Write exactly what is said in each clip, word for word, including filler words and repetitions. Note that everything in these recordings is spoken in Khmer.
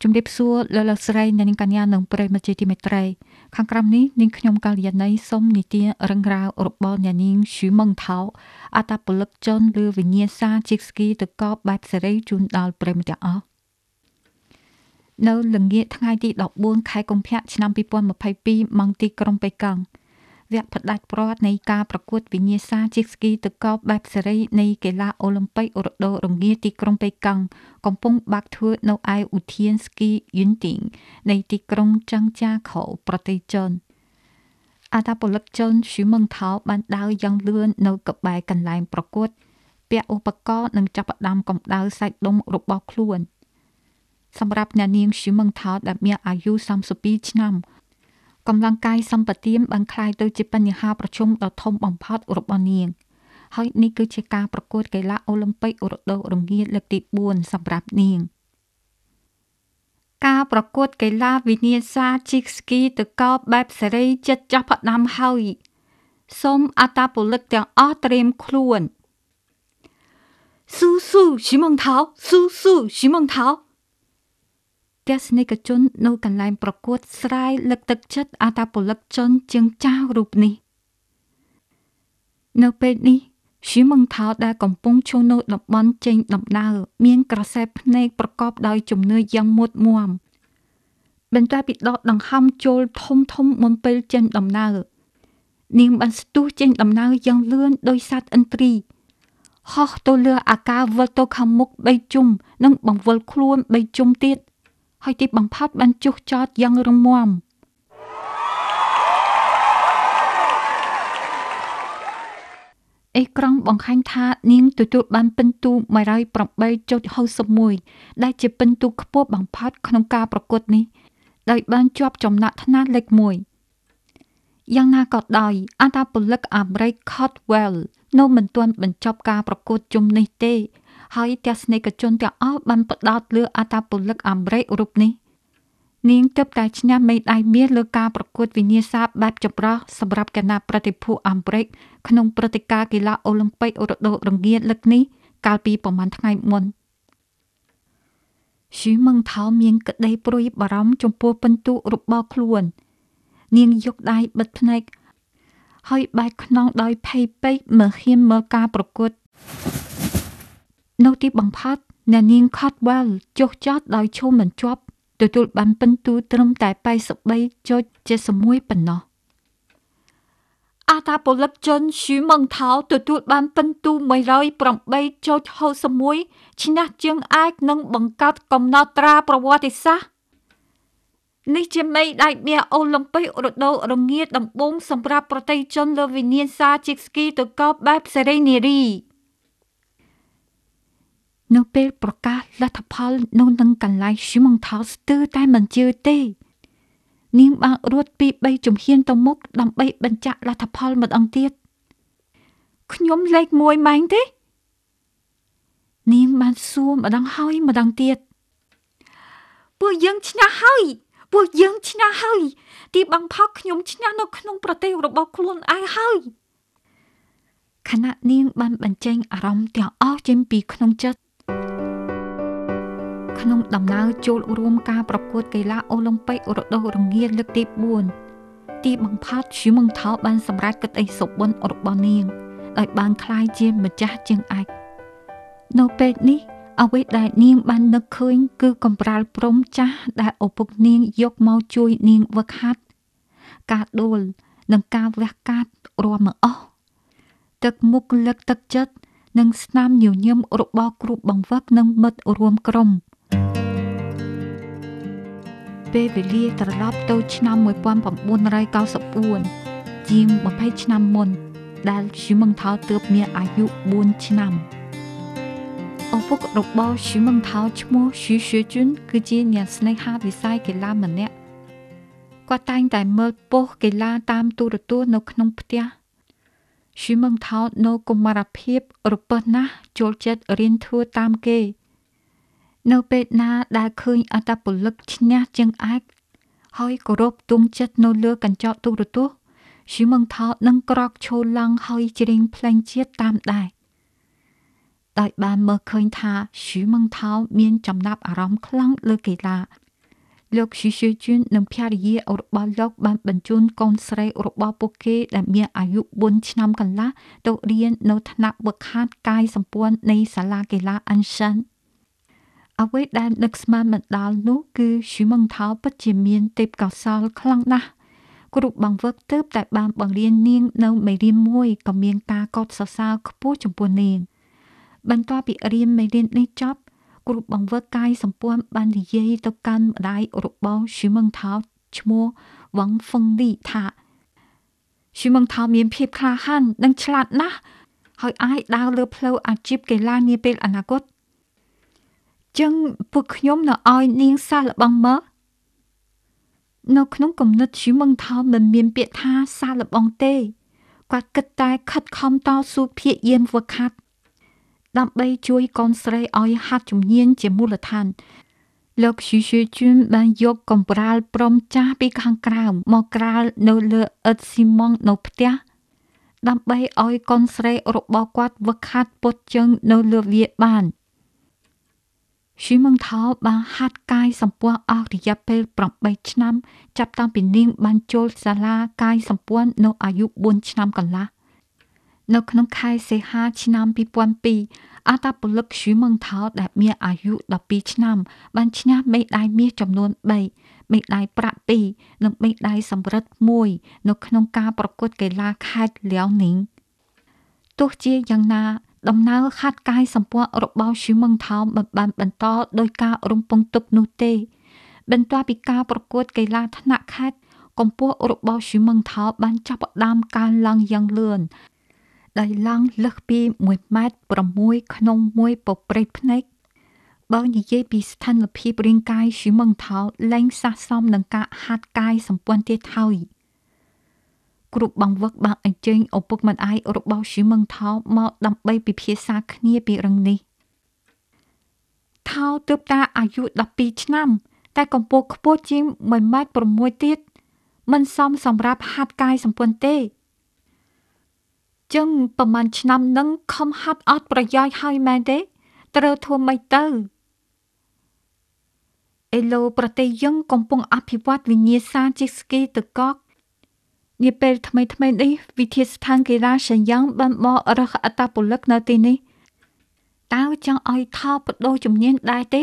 ជំរាបសួរលោកលោកស្រីអ្នកនាងកញ្ញានិងប្រិយមិត្តជាទីមេត្រីខាងក្រោមនេះនាងខ្ញុំកាលយាណីសូមនិទានរឿងរ៉ាវរបស់អ្នកនាងឈឺម៉ងថោអត្តពលិកជនលើវិញ្ញាសាជីកស្គីទៅកបបែបសេរីជូនដល់ប្រិយមិត្តទាំងអស់នៅល្ងាចថ្ងៃទីដប់បួនខែកុម្ភៈឆ្នាំពីរពាន់ម្ភៃពីរម៉ោងទីក្រុងប៉េកាំងវគ្គផ្ដាច់ព្រាត់នៃការប្រកួតវិញ្ញាសាជីកស្គីទៅកបបែបសេរីនៃកីឡាអូឡ িম্প ពិករដូវរងាទីក្រុងប៉េកាំងកំពុងបាក់ធ្វើនៅឯឧទ្យានស្គីយូនទីងនៃទីក្រុងចង្ចាខូប្រទេសចិនអត្តពលិកជនឈឺម៉ងថោបានដើរយ៉ាងលឿននៅក្បែរកន្លែងប្រកួតពាក់ឧបករណ៍និងចាប់ផ្ដើមកម្ដៅសាច់ដុំរបស់ខ្លួនសម្រាប់អ្នកនាងឈឺម៉ងថោដែលមានអាយុសាមសិបពីរឆ្នាំកម្លាំងកាយសម្បទានបានคล้ายទៅជាបញ្ហាប្រឈមដ៏ធំបំផុតរបស់នាងហើយនេះគឺជាការប្រកួតកីឡាអូឡ িম্প ពិករដូវរងាលើកទីបួនសម្រាប់នាងការប្រកួតកីឡាវិញ្ញាសាជីកស្គីទៅកបបែបសេរីចិត្តចាប់ផ្ដើមហើយសូមអត្តពលិកទាំងអស់ត្រៀមខ្លួនស៊ូស៊ូឈឺម៉ងថោស៊ូស៊ូឈឺម៉ងថោទស្សនិកជននៅកន្លែងប្រកួតស្រាយលើកទឹកចិត្តអត្តពលិកជនជាងចាស់រូបនេះនៅពេលនេះឈឺម៉ងថោដែលកំពុងឈរនៅតំបន់ចេញដំណើរមានក្រសែភ្នែកប្រកបដោយជំនឿយ៉ាងមុតមាំបន្ទាប់ពីដកដង្ហើមចូលធំធំមុនពេលចេញដំណើរនាងបានស្ទុះចេញដំណើរយ៉ាងលឿនដោយសត្វឥន្ទ្រីហោះទៅលើអាកាសវិលទៅខាងមុខបីជុំនិងបង្វិលខ្លួនបីជុំទៀតហើយទីបំផុតបានចុះចតយ៉ាងរឹងមាំអេក្រង់បង្ហាញថានាងទទួលបានពិន្ទុ មួយរយប្រាំបីចុចហូសិបមួយ ដែលជាពិន្ទុខ្ពស់បំផុតក្នុងការប្រកួតនេះដោយបានជាប់ចំណាត់ថ្នាក់លេខមួយយ៉ាងណាក៏ដោយអត្តពលិកអាមេរិក Caldwell នៅមិនទាន់បញ្ចប់ការប្រកួតជុំនេះទេហើយទស្សនិកជនទាំងអស់បានផ្ដោតលើអត្តពលិកអាមេរិករូបនេះនាងទើបតែឈ្នះមេដាយមាសលើការប្រកួតវិញ្ញាសាបែបចម្រុះសម្រាប់គណៈប្រតិភូអាមេរិកក្នុងព្រឹត្តិការណ៍កីឡាអូឡ িম্প ពិករដូវរងាលើកនេះកាលពីប្រហែលថ្ងៃមុនឈឺម៉ងថោមានក្តីព្រួយបារម្ភចំពោះពិន្ទុរបស់ខ្លួននាងយកដៃបិទភ្នែកហើយបែកខ្នងដោយភ័យពេកមើលហ៊ានមើលការប្រកួតនៅទីបំផុតអ្នកនាង Caldwell ចុះចតដោយឈុំមិនជាប់ទទួលបានពិន្ទុត្រឹមតែប៉ែតសិបបីចុចเจ็ดสิบមួយប៉ុណ្ណោះអត្តពលិកជនឈឺម៉ងថោទទួលបានពិន្ទុមួយរយប្រាំបីចុចហូសិបមួយឈ្នះជាងអាចនឹងបង្កើតកំណត់ត្រាប្រវត្តិសាស្ត្រនេះជាមេដាយមាសអូឡ িম্প ពិករដូវរងាដំបូងសម្រាប់ប្រទេសជនលើវិញ្ញាសាជីកស្គីទៅកបបែបសេរីនារីនៅពេលប្រកាសលទ្ធផលនៅនឹងកន្លែងឈឺម៉ងថោស្ទើរតែមិនជឿទេនាងបានរត់ពីបីជំហានទៅមុខដើម្បីបញ្ជាក់លទ្ធផលម្ដងទៀតខ្ញុំលេខមួយម៉ែងទេនាងបានសួរម្ដងហើយម្ដងទៀតពួកយើងឈ្នះហើយពួកយើងឈ្នះហើយទីបំផុតខ្ញុំឈ្នះនៅក្នុងប្រទេសរបស់ខ្លួនឯងហើយខណៈនាងបានបញ្ចេញអារម្មណ៍ទាំងអស់ចេញពីក្នុងចិត្តក្នុងដំណើរចូលរួមការប្រកួតកីឡាអូឡ িম্প ពិករដូវរងាលើកទីបួនទីបំផុតឈឺម៉ងថោបានសម្រេចកិត្តិយសសុបិនរបស់នាងដោយបានក្លាយជាម្ចាស់ជើងឯកនៅពេលនេះអ្វីដែលនាងបាននឹកឃើញគឺកំប្រាលព្រំចាស់ដែលឪពុកនាងយកមកជួយនាងវឹកហាត់ការដួលនិងការវះកាត់រួមមកអស់ទឹកមុខលើកទឹកចិត្តនិងស្នាមញញឹមរបស់គ្រូបង្វឹកនិងមិត្តរួមក្រុមពេលវេលាត្រឡប់ទៅឆ្នាំmột nghìn chín trăm chín mươi tưជាងម្ភៃឆ្នាំមុនដែលឈឺម៉ងថោទើបមានអាយុបួនឆ្នាំឪពុករបស់ឈឺម៉ងថោឈ្មោះឈឺឈឿជុនគឺជាអ្នកស្នេហាវិស័យកីឡាម្នាក់គាត់តែងតែមើលប៉ុស្តិ៍កីឡាតាមទូរទស្សន៍នៅក្នុងផ្ទះឈឺម៉ងថោនៅកុមារភាពរពឹសណាស់ចូលចិត្តរៀនធ្វើតាមគេនៅពេលណាដែលឃើញអត្តពលិកឈ្នះជាងអាចហើយគោរពទង់ចិត្តនៅលើកញ្ចក់ទូរទស្សន៍ឈឺម៉ងថោនឹងក្រោកឈរឡើងហើយច្រៀងភ្លេងជាតិតាមដែរដោយបានមើលឃើញថាឈឺម៉ងថោមានចំណាប់អារម្មណ៍ខ្លាំងលើកីឡាលោកឈីស៊ូជឿននិងភរិយារបស់លោកបានបញ្ជូនកូនស្រីរបស់ពួកគេដែលមានអាយុបួនឆ្នាំកន្លះទៅរៀននៅថ្នាក់ហ្វឹកហាត់កាយសម្ព័ន្ធនៃសាលាកីឡាអានសាន់អ្វីដែលនឹកស្មានមិនដល់នោះគឺឈីម៉ងថោពិតជាមានទេពកោសល្យខ្លាំងណាស់គ្រូបង្វឹកទើបតែបានបង្រៀននាងនៅមេរៀនមួយក៏មានការកោតសរសើរខ្ពស់ចំពោះនាងបន្ទាប់ពីរៀនមេរៀននេះចប់គ្រូបង្វឹកកាយសម្ព័ន្ធបាននិយាយទៅកាន់ម្ដាយរបស់ឈីម៉ងថោឈ្មោះវ៉ាងហ្វឹងលីថាឈីម៉ងថោមានភាពក្លាហាននិងឆ្លាតណាស់ហើយអាចដើរលើផ្លូវអាជីពកីឡានាពេលអនាគតចឹងពួកខ្ញុំនៅឲ្យនាងសាកល្បងមើលនៅក្នុងគំនិតឈីម៉ងថោមិនមានពាក្យថាសាកល្បងទេគាត់គិតតែខិតខំតស៊ូព្យាយាមហ្វឹកហាត់ដើម្បីជួយកូនស្រីឲ្យហាត់ជំនាញជាមូលដ្ឋានលោកឈីស៊ូជឿនបានយកកំប្រាលព្រំចាស់ពីខាងក្រៅមកក្រាលនៅលើអ៊ិតស៊ីម៉ងនៅផ្ទះដើម្បីឲ្យកូនស្រីរបស់គាត់ហ្វឹកហាត់ពុតជើងនៅលើវាបានឈីម៉ងថោបានហាត់កាយសម្ព័ន្ធអស់រយៈពេលប្រាំបីឆ្នាំចាប់តាំងពីនាងបានចូលសាលាកាយសម្ព័ន្ធនៅអាយុបួនឆ្នាំកន្លះនៅក្នុងខែសីហាឆ្នាំពីរពាន់ពីរអតាពលិកឈីម៉ងថោដែលមានអាយុដប់ពីរឆ្នាំបានឈ្នះមេដាយមាសចំនួនបីមេដាយប្រាក់ពីរនិងមេដាយសំរឹទ្ធមួយនៅក្នុងការប្រកួតកីឡាខេត្តលាវនីងទោះជាយ៉ាងណាដំណើរហាត់កាយសម្ព័ន្ធរបស់ឈីម៉ងថោមិនបានបន្តដោយការរំពឹងទុកនោះទេបន្ទាប់ពីការប្រកួតកីឡាថ្នាក់ខេត្តកម្ពស់របស់ឈីម៉ងថោបានចាប់ផ្ដើមកើនឡើងយ៉ាងលឿនដោយឡើងលើសពីមួយម៉ែត្រប្រាំមួយក្នុងមួយពព្រៃភ្នែកបើនិយាយពីស្ថានភាពរាងកាយឈីម៉ងថោលែងស័ក្តិសមនឹងការហាត់កាយសម្ព័ន្ធទៀតហើយគ្រូបង្វឹកបានអញ្ជើញឪពុកម្ដាយរបស់ឈីម៉ងថោមកដើម្បីពិភាក្សាគ្នាពីរឿងនេះថោទើបតែអាយុដប់ពីរឆ្នាំតែកម្ពស់ខ្ពស់ជាងមួយម៉ែត្រប្រាំមួយទៀតមិនសមសម្រាប់ហាត់កាយសម្ព័ន្ធទេចឹងប្រហែលឆ្នាំនឹងខំហាត់អត់ប្រយោជន៍ហើយមែនទេត្រូវធ្វើម៉េចទៅអេឡូប្រទេសយើងកំពុងអភិវឌ្ឍវិញ្ញាសាជិះស្គីទឹកកកនាពេលថ្មីថ្មីនេះវិទ្យាស្ថានកីឡាសញ្ញងបានបរិះអត្តពលិកនៅទីនេះតើចង់ឲ្យថោបដូរជំនាញដែរទេ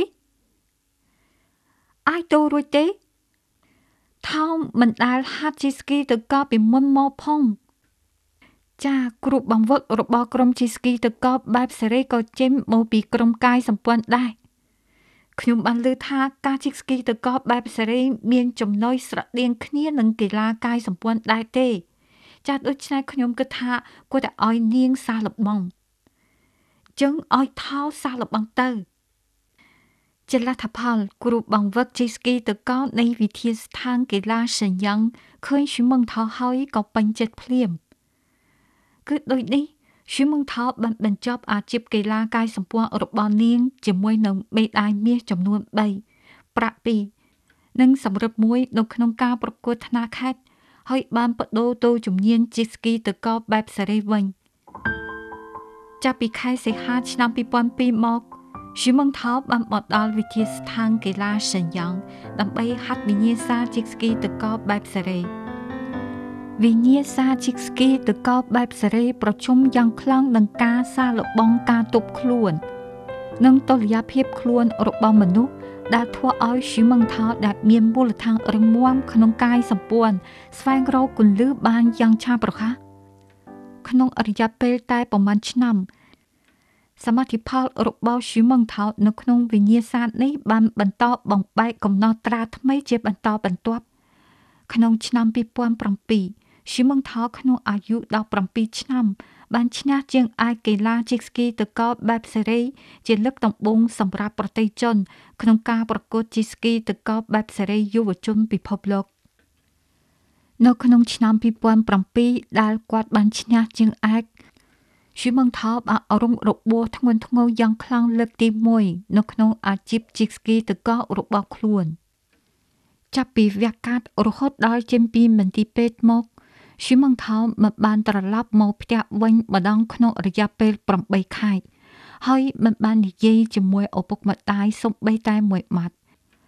អាចទៅរួចទេថោមិនដែលហាត់ជិះស្គីទឹកកកពីមុនមកផងចាគ្រូបង្វឹករបស់ក្រុមជិះស្គីទឹកកកបែបសេរីក៏ចេញមកពីក្រុមកាយសម្ព័ន្ធដែរខ្ញុំបានឮថាការជិះស្គីទឹកកកបែបសេរីមានចំណុចស្រដៀងគ្នានឹងកីឡាកាយសម្ព័ន្ធដែរទេចាដូច្នេះខ្ញុំគិតថាគួរតែឲ្យនាងសាកល្បងចឹងឲ្យថោសាកល្បងទៅជាលទ្ធផលគ្រូបង្វឹកជិះស្គីទឹកកកនៃវិទ្យាស្ថានកីឡាសញ្ញងឃើញឈីម៉ងថោហើយក៏ពេញចិត្តភ្លាមគឺដូចនេះឈីម៉ងថោបានបញ្ចប់អាជីពកីឡាកាយសម្ព័ន្ធរបស់នាងជាមួយនឹងមេដាយមាសចំនួនបីប្រាក់ពីរនិងសំរឹទ្ធមួយនៅក្នុងការប្រកួតថ្នាក់ខេត្តហើយបានបដូរទៅជំនាញជិះស្គីទឹកកកបែបសេរីវិញចាប់ពីខែសីហាឆ្នាំពីរពាន់ពីរមកឈីម៉ងថោបានមកដល់វិទ្យាស្ថានកីឡាសញ្ញងដើម្បីហាត់វិញ្ញាសាជិះស្គីទឹកកកបែបសេរីវិញ្ញាសាជិះស្គីទឹកកកបែបសេរីប្រជុំយ៉ាងខ្លាំងនឹងការសាកល្បងការទប់ខ្លួននិងតុល្យភាពខ្លួនរបស់មនុស្សដែលធ្វើឲ្យឈីម៉ងថោដែលមានមូលដ្ឋានរឹងមាំក្នុងកាយសម្ព័ន្ធស្វែងរកគន្លឹះបានយ៉ាងឆាប់រហ័សក្នុងរយៈពេលតែប្រមាណឆ្នាំសមិទ្ធផលរបស់ឈីម៉ងថោនៅក្នុងវិញ្ញាសានេះបានបន្តបំបែកកំណត់ត្រាថ្មីជាបន្តបន្ទាប់ក្នុងឆ្នាំពីរពាន់ប្រាំពីរឈីម៉ងថោក្នុងអាយុដប់ប្រាំពីរឆ្នាំបានឈ្នះជាងឯកកីឡាជិះស្គីទឹកកកបែបសេរីជាលើកដំបូងសម្រាប់ប្រទេសជនក្នុងការប្រកួតជិះស្គីទឹកកកបែបសេរីយុវជនពិភពលោកនៅក្នុងឆ្នាំពីរពាន់ប្រាំពីរដែលគាត់បានឈ្នះជាងឯកឈីម៉ងថោបានរងរបួសធ្ងន់ធ្ងរយ៉ាងខ្លាំងលើកទីមួយនៅក្នុងអាជីពជិះស្គីទឹកកករបស់ខ្លួនចាប់ពីវះកាត់រហូតដល់ចេញពីមន្ទីរពេទ្យមកឈីម៉ងថោមិនបានត្រឡប់មកផ្ទះវិញម្ដងក្នុងរយៈពេលប្រាំបីខែហើយមិនបាននិយាយជាមួយឪពុកម្ដាយសូម្បីតែមួយម៉ាត់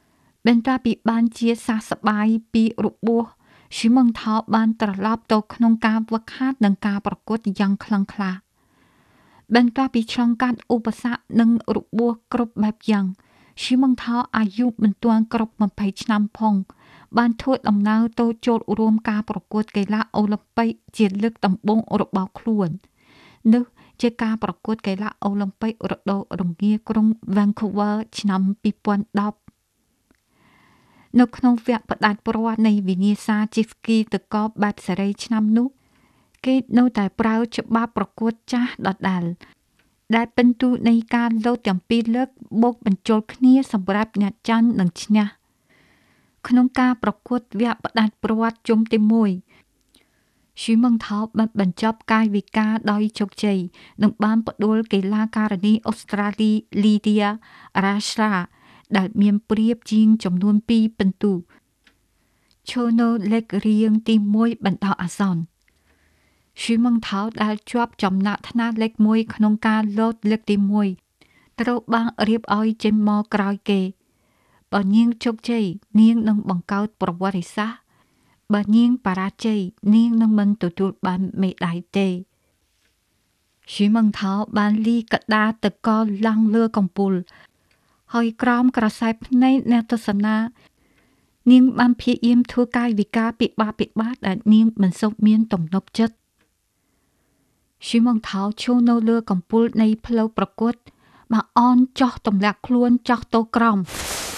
បន្ទាប់ពីបានជាសះស្បើយពីរបួសឈីម៉ងថោបានត្រឡប់ទៅក្នុងការវឹកហាត់និងការប្រកួតយ៉ាងខ្លាំងក្លាបន្ទាប់ពីឆ្លងកាត់ឧបសគ្គនិងរបួសគ្រប់បែបយ៉ាងឈីម៉ងថោអាយុមិនទាន់គ្រប់ยี่สิบឆ្នាំផងបានធ្វើដំណើរទៅចូលរួមការប្រកួតកីឡាអូឡ িম্প ពិកជាលើកដំបូងរបស់ខ្លួននេះជាការប្រកួតកីឡាអូឡ িম্প ពិករដូវរងាក្រុង Vancouver ឆ្នាំยี่สิบสิบនៅក្នុងវគ្គផ្ដាច់ព្រ័ត្រនៃវិញ្ញាសាជិះស្គីទឹកកកបែបសេរីឆ្នាំនោះគេនៅតែប្រើច្បាប់ប្រកួតចាស់ដដែលដែលពិន្ទុនៃការលោតទាំងពីរលើកបូកបញ្ចូលគ្នាសម្រាប់អ្នកចាញ់និងឈ្នះក្នុងការប្រកួតវគ្គផ្ដាច់ព្រ័ត្រជុំទីមួយឈីម៉ងថោបានបញ្ចប់កាយវិការដោយជោគជ័យនិងបានផ្ដួលកីឡាការិនីអូស្ត្រាលី Lydia Raesha ដែលមានប្រៀបជាងចំនួនពីរពិន្ទុឈ្មោះលេខរៀងទីមួយបណ្ដោះអាសន្នឈីម៉ងថោដែលជាប់ចំណាក់ថ្នាក់លេខមួយក្នុងការលោតលើកទីមួយត្រូវបានរៀបឲ្យចេញមកក្រោយគេបើនាងជោគជ័យនាងនឹងបង្កើតប្រវត្តិសាស្ត្របើនាងបរាជ័យនាងនឹងមិនទទួលបានមេដាយទេឈីម៉ងថោបានលីកដាទឹកកកឡើងលើកំពូលហើយក្រោមក្រសែភ្នែកអ្នកទស្សនានាងបានព្យាយាមធ្វើកាយវិការពិបាកពិបាកដែលនាងមិនសូវមានទំនុកចិត្តឈីម៉ងថោឈរនៅលើកំពូលនៃផ្លូវប្រកួតមកអនចោះទម្លាក់ខ្លួនចោះទៅក្រោម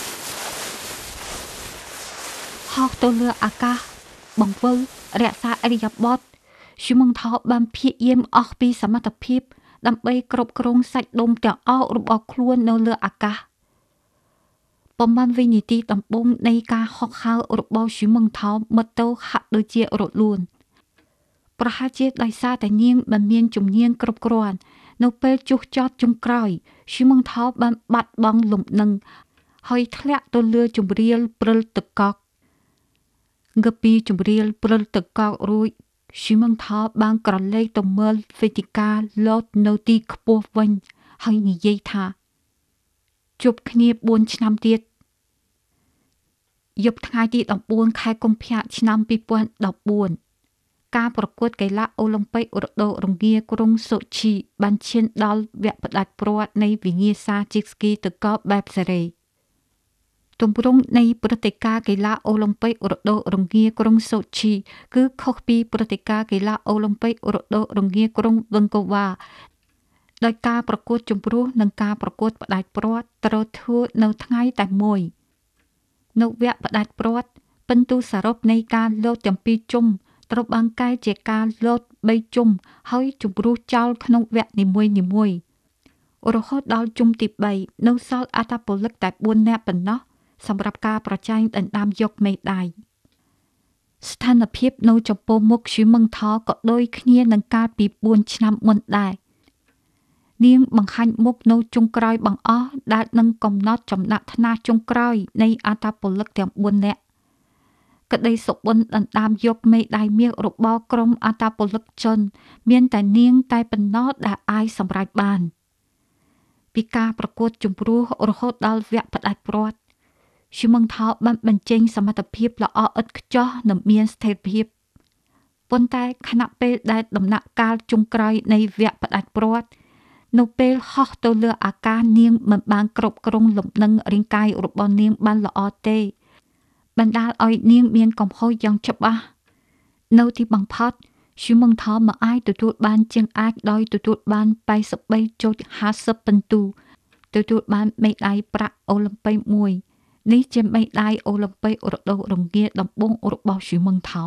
ហោះទៅលើអាកាសបង្វិលរក្សាអរិយាបថឈីម៉ងថោបានព្យាយាមអស់ពីសមត្ថភាពដើម្បីគ្រប់គ្រងសាច់ដុំទាំងអស់របស់ខ្លួននៅលើអាកាសប្រមាណវិនាទីដំបូងនៃការហោះហើររបស់ឈីម៉ងថោមើលទៅហាក់ដូចជារលូនប្រហែលជាដោយសារតែនាងមិនមានជំនាញគ្រប់គ្រាន់នៅពេលចុះចតចុងក្រោយឈីម៉ងថោបានបាត់បង់លំនឹងហើយធ្លាក់ទៅលើជម្រាលព្រិលទឹកកកងើបពីជម្រាលព្រិលទឹកកករួចឈីម៉ងថោបានក្រឡេកទៅមើលវេទិកាលោតនៅទីខ្ពស់វិញហើយនិយាយថាជប់គ្នាបួនឆ្នាំទៀតយប់ថ្ងៃទីដប់បួនខែកុម្ភៈឆ្នាំยี่สิบสิบสี่ការប្រកួតកីឡាអូឡ িম্প ពិករដូវរងាក្រុងសូឈីបានឈានដល់វគ្គផ្ដាច់ព្រ័ត្រនៃវិញ្ញាសាជិះស្គីទឹកកកបែបសេរីទម្រង់នៃព្រឹត្តិការណ៍កីឡាអូឡ িম্প ពិករដូវរងាក្រុងសូឈីគឺខុសពីព្រឹត្តិការណ៍កីឡាអូឡ িম্প ពិករដូវរងាក្រុង Vancouver ដោយការប្រកួតជម្រុះនិងការប្រកួតផ្ដាច់ព្រ័ត្រត្រូវធ្វើនៅថ្ងៃតែមួយនៅវគ្គផ្ដាច់ព្រ័ត្រពិន្ទុសរុបនៃការលោតទាំងពីរជុំត្រូវបានកែជាការលោតបីជុំហើយជម្រុះចោលក្នុងវគ្គនីមួយៗរហូតដល់ជុំទីបីនៅសល់អត្តពលិកតែបួននាក់ប៉ុណ្ណោះសម្រាប់ការប្រជែងដណ្ដើមយកមេដាយស្ថានភាពនៅចំពោះមុខឈីម៉ងថោក៏ដូចគ្នានឹងកាលពីបួនឆ្នាំមុនដែរនាងបង្ហាញមុខនៅចុងក្រោយបង្អស់ដែលនឹងកំណត់ចំណាក់ថ្នាក់ចុងក្រោយនៃអត្តពលិកទាំងបួននាក់ក្តីសុបិនដណ្ដើមយកមេដាយមាសរបស់ក្រុមអត្តពលិកជនមានតែនាងតែប៉ុណ្ណោះដែលអាចសម្រេចបានពីការប្រកួតជម្រុះរហូតដល់វគ្គផ្ដាច់ព្រ័ត្រឈីម៉ងថោបានបញ្ចេញសមត្ថភាពល្អឥតខ្ចោះនិងមានស្ថិរភាពប៉ុន្តែខណៈពេលដែលដំណាក់កាលចុងក្រោយនៃវគ្គផ្ដាច់ព្រ័ត្រនៅពេលហោះទៅលើអាកាសនាងមិនបានគ្រប់គ្រងលំនឹងរាងកាយរបស់នាងបានល្អទេបណ្ដាលឲ្យនាងមានកំហុសយ៉ាងច្បាស់នៅទីបំផុតឈីម៉ងថោមិនអាចទទួលបានជាងអាចដោយទទួលបានแปดสิบสามจุดห้าสิบពិន្ទុទទួលបានមេដាយប្រាក់អូឡ িম্প ពិកមួយនេះជាមេដាយអូឡ িম্প ពិករដូវរងាដំបូងរបស់ឈីម៉ងថោ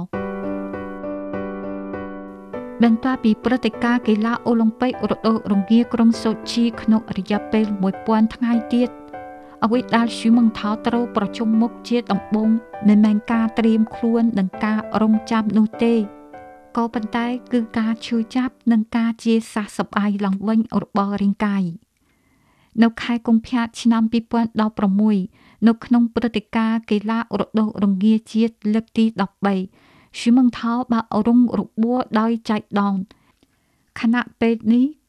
បន្ទាប់ពីព្រឹត្តិការណ៍កីឡាអូឡ িম্প ពិករដូវរងាក្រុងសូឈីក្នុងរយៈពេលមួយពាន់ថ្ងៃទៀតអ្វីដែលឈីម៉ងថោត្រូវប្រជុំមុខជាដំបូងមិនមែនការត្រៀមខ្លួននិងការរងចាំនោះទេក៏ប៉ុន្តែគឺការឈឺចាប់និងការជាសះស្បើយឡើងវិញរបស់រាងកាយនៅខែកុម្ភៈឆ្នាំยี่สิบสิบหกនៅក្នុងព្រឹត្តិការណ៍កីឡារដូវរងាជាតិលើកទីដប់បីឈីម៉ងថោបានរងរបួសដោយចៃដន្យខណៈពេលនេះ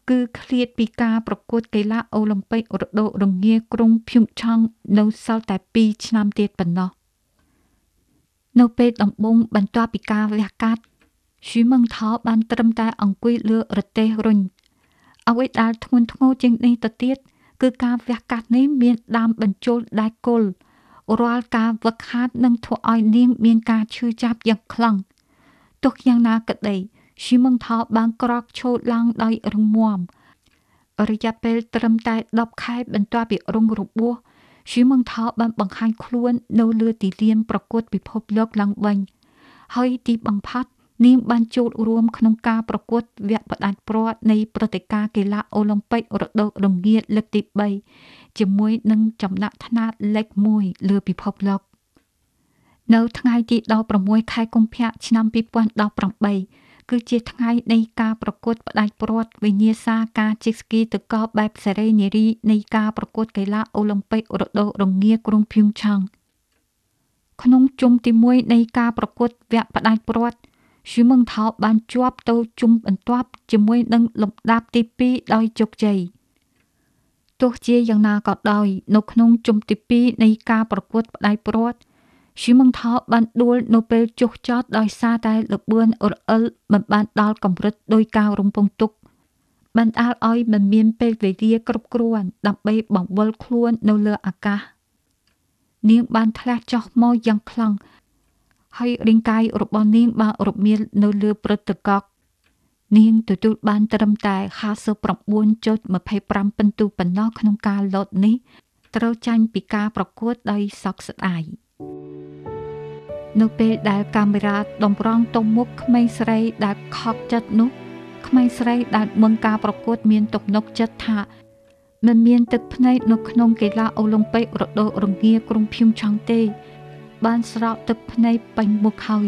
គឺឃ្លាតពីការប្រកួតកីឡាអូឡ িম্প ិករដូវរងាក្រុងភៀងឆង់នៅសល់តែពីរឆ្នាំទៀតប៉ុណ្ណោះនៅពេលដំបូងបន្ទាប់ពីការវះកាត់ឈីម៉ងថោបានត្រឹមតែអង្គុយលើរទេះរុញអ្វីដែលធ្ងន់ធ្ងរជាងនេះទៅទៀតគឺការវះកាត់នេះមានដើមបញ្ចូលដែកគល់រាល់ការវឹកហាត់នឹងធ្វើឲ្យនាងមានការឈឺចាប់យ៉ាងខ្លាំងទោះយ៉ាងណាក្តីឈីម៉ងថោបានក្រោកឈរឡើងដោយរឹងមាំរយៈពេលត្រឹមតែដប់ខែបន្ទាប់ពីរងរបួសឈីម៉ងថោបានបង្ហាញខ្លួននៅលើទីលានប្រកួតពិភពលោកឡើងវិញហើយទីបំផុតនាងបានចូលរួមក្នុងការប្រកួតវគ្គផ្ដាច់ព្រ័ត្រនៃព្រឹត្តិការណ៍កីឡាអូឡ িম্প ិករដូវរងាលើកទីបីជាមួយនឹងចំណាត់ថ្នាក់លេខមួយលើពិភពលោកនៅថ្ងៃទីដប់ប្រាំមួយខែកុម្ភៈឆ្នាំពីរពាន់ដប់ប្រាំបីគឺជាថ្ងៃនៃការប្រកួតផ្ដាច់ព្រ័ត្រវិញ្ញាសាការជិះស្គីទឹកកកបែបសេរីនារីនៃការប្រកួតកីឡាអូឡ িম্প ិករដូវរងាក្រុងភៀងឆង់ក្នុងជុំទីមួយនៃការប្រកួតវគ្គផ្ដាច់ព្រ័ត្រឈីម៉ងថោបានជាប់ទៅជុំបន្ទាប់ជាមួយនឹងលំដាប់ទីពីរដោយជោគជ័យទោះជាយ៉ាងណាក៏ដោយនៅក្នុងជុំទីពីរនៃការប្រកួតផ្ដាច់ព្រ័ត្រឈីម៉ងថោបានដួលនៅពេលចុះចតដោយសារតែល្បឿនរអិលមិនបានដល់កម្រិតដោយការរំពឹងទុកបានដាល់ឲ្យមិនមានពេលវេលាគ្រប់គ្រាន់ដើម្បីបង្វិលខ្លួននៅលើអាកាសនាងបានធ្លាក់ចុះមកយ៉ាងខ្លាំងហើយរាងកាយរបស់នាងបានរមៀលនៅលើព្រឹត្តិកកនាងទទួលបានត្រឹមតែห้าสิบเก้า จุดยี่สิบห้า ពិន្ទុប៉ុណ្ណោះក្នុងការលោតនេះត្រូវចាញ់ពីការប្រកួតដោយសោកស្ដាយនៅពេលដែលកាមេរ៉ាតម្រង់ទៅមុខក្មេងស្រីដែលខកចិត្តនោះក្មេងស្រីដែលមើលការប្រកួតមានទំនុកចិត្តថាមិនមានទឹកភ្នែកនៅក្នុងកីឡាអូឡ িম্প ិករដូវរងាក្រុងភៀងឆង់ទេបានស្រោបទឹកភ្នែកពេញមុខហើយ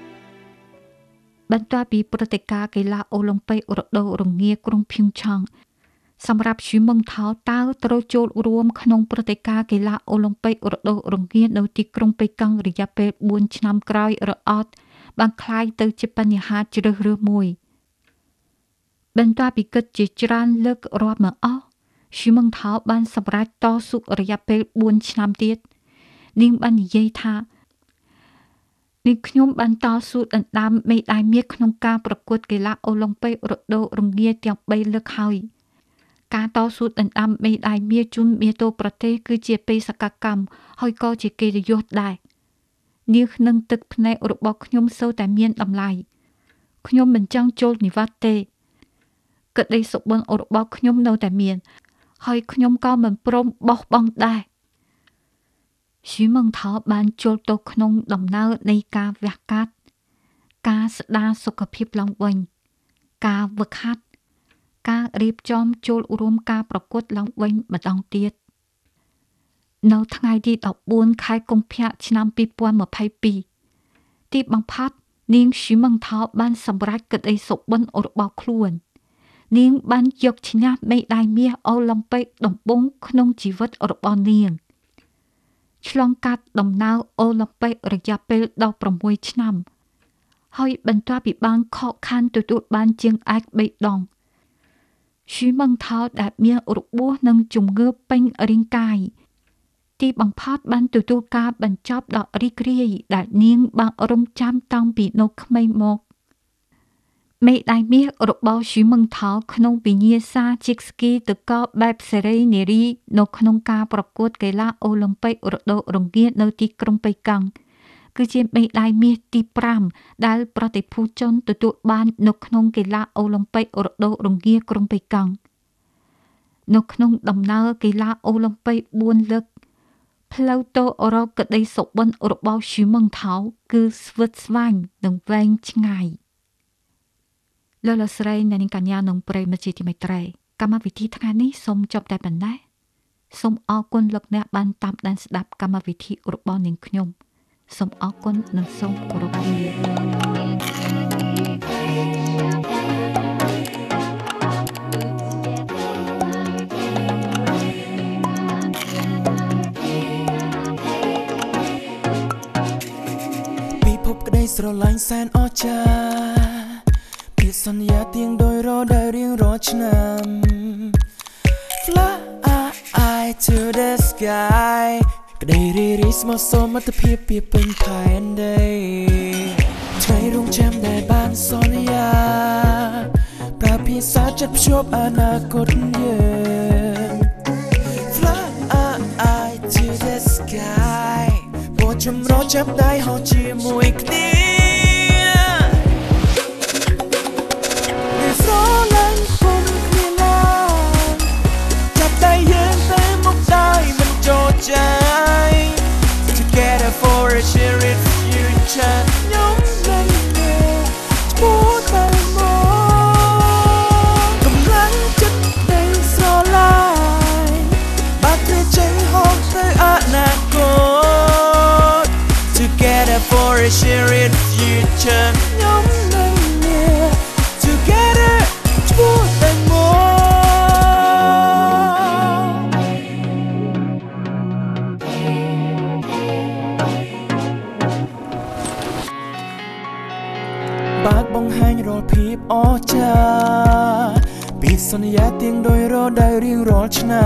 បន្ទាប់ពីព្រឹត្តិការណ៍កីឡាអូឡ িম্প ិករដូវរងាក្រុងភៀងឆង់សម្រាប់ឈីម៉ងថោតើត្រូវចូលរួមក្នុងព្រឹត្តិការណ៍កីឡាអូឡ িম্প ិករដូវរងានៅទីក្រុងប៉េកាំងរយៈពេលបួនឆ្នាំក្រោយឬអត់បានคล้ายទៅជាបញ្ហាជ្រើសរើសមួយបន្ទាប់ពីគិតជាច្រើនលើករាប់មកអស់ឈីម៉ងថោបានសម្រេចតស៊ូរយៈពេលបួនឆ្នាំទៀតនាងបាននិយាយថានាងខ្ញុំបានតស៊ូដណ្ដើមមេដាយមាសក្នុងការប្រកួតកីឡាអូឡ িম্প ិករដូវរងាទាំងបីលើកហើយការតស៊ូដណ្ដើមមេដាយមាសជូនមាតុប្រទេសគឺជាបេសកកម្មហើយក៏ជាកិត្តិយសដែរនាងនឹងទឹកភ្នែករបស់ខ្ញុំសូវតែមានតម្លៃខ្ញុំមិនចង់ចូលនិវត្តន៍ទេក្តីសុបិនរបស់ខ្ញុំនៅតែមានហើយខ្ញុំក៏មិនព្រមបោះបង់ដែរឈីម៉ងថោបានចូលទៅក្នុងដំណើរនៃការវះកាត់ការស្ដារសុខភាពឡើងវិញការវឹកហាត់ការរៀបចំចូលរួមការប្រកួតឡើងវិញម្ដងទៀតនៅថ្ងៃទីដប់បួនខែកុម្ភៈឆ្នាំពីរពាន់ម្ភៃពីរទីបំផុតនាងឈីម៉ងថោបានសម្រេចក្តីសុបិនរបស់ខ្លួននាងបានយកឈ្នះមេដាយមាសអូឡ িম্প ិកដំបូងក្នុងជីវិតរបស់នាងឆ្លងកាត់ដំណើរអូឡ িম্প ិករយៈពេលដប់ប្រាំមួយឆ្នាំហើយបន្ទាប់ពីបានខកខានទទួលបានជាងឯកបីដងឈីម៉ងថោដែលមានរបួសនិងជំងឺពេញរាងកាយទីបំផុតបានទទួលការបញ្ចប់ដ៏រីករាយដែលនាងបានរងចាំតាំងពីនៅក្មេងមកមេដាយមាសរបស់ឈីម៉ងថោក្នុងវិញ្ញាសាជិះស្គីទឹកកកបែបសេរីនារីនៅក្នុងការប្រកួតកីឡាអូឡ িম্প ិករដូវរងានៅទីក្រុងប៉េកាំងគឺជាមេដាយមាសទីប្រាំដែលប្រតិភូជនទទួលបាននៅក្នុងកីឡាអូឡ িম্প ិករដូវរងាក្រុងប៉េកាំងនៅក្នុងដំណើរកីឡាអូឡ িম্প ិកបួនលើកផ្លូវទៅរកក្តីសុបិនរបស់ឈីម៉ងថោគឺស្វិតស្វាញនិងវែងឆ្ងាយលោកលោកស្រីអ្នកនាងកញ្ញានិងប្រិយមិត្តជាទីមេត្រីកម្មវិធីថ្ងៃនេះសូមចប់តែប៉ុណ្ណេះសូមអរគុណលោកអ្នកបានតាមដានស្ដាប់កម្មវិធីរបស់នាងខ្ញុំសូមអរគុណនិងសូមគោរពលាពិភពក្តីស្រឡាញ់សែនអស្ចារ្យសន្យាទៀងដោយរដែលរៀងរាល់ឆ្នាំ Fly to the sky ក្តីរីរីស្មោះសរមិត្តភាពពីពេញផែនដីថ្ងៃរងចាំដែលបានសន្យាប្រើភាសាចិត្តភ្ជាប់អនាគតយើង Fly to the sky បោះចម្រោះចាប់ដៃហោះជាមួយគ្នាស្រឡាញ់គុំគ្នាឡើងចាប់ដៃយើងទៅមុខដោយមិនចោទចាយ Together for a shared future ខ្ញុំនឹងមានឈ្មោះតែមកកម្លាំងចិត្តនៃស្រឡាញ់បាត់ទៅចេញហោះទៅអនាគត Together for a shared future ខ្ញុំនឹងមាន Together ឈ្មោះតែមកបើកបង្ហាញរាល់ភាពអស្ចារ្យពីសន្យាទៀងដោយរដែលរៀងរាល់ឆ្នាំ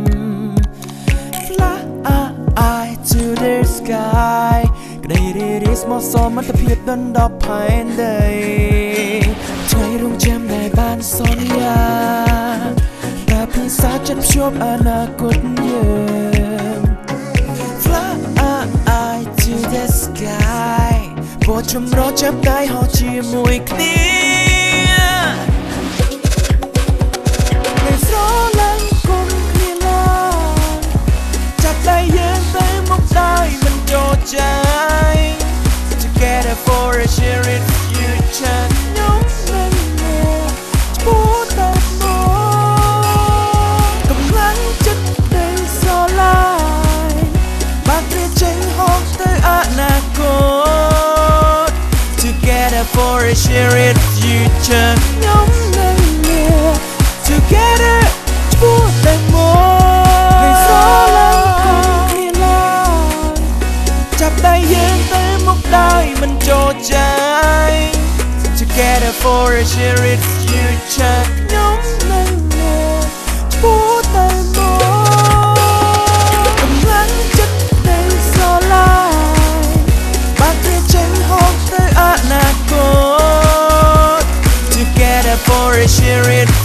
Fly to the sky ក្តីរីរីស្មោះសរមិត្តភាពដណ្ដប់ផែនដីថ្ងៃរងចាំដែលបានសន្យាប្រើភាសាចិត្តភ្ជាប់អនាគតយើង Fly to the sky បោះចម្រោះចាប់ដៃហោះជាមួយគ្នានៅស្រឡាញ់គុំគ្នាឡើងចាប់ដៃយើងទៅមុខដោយមិនចោទចាយ Together for a shared future ខ្ញុំនឹងមានឈ្មោះតែមកកម្លាំងចិត្តនៃស្រឡាញ់បានព្រាចេញហោះទៅអនាគត Together for a shared future ខ្ញុំនឹងមាន Together ឈ្មោះតែមកនៅស្រឡាញ់គុំគ្នាឡើងចាប់ដៃយើងទៅមុខដោយមិនចោទចាយ Together for a shared future ខ្ញុំនឹងមានឈ្មោះតែមកកម្លាំងចិត្តនៃស្រឡាញ់បានព្រាចេញហោះទៅអនាគត Together for a shared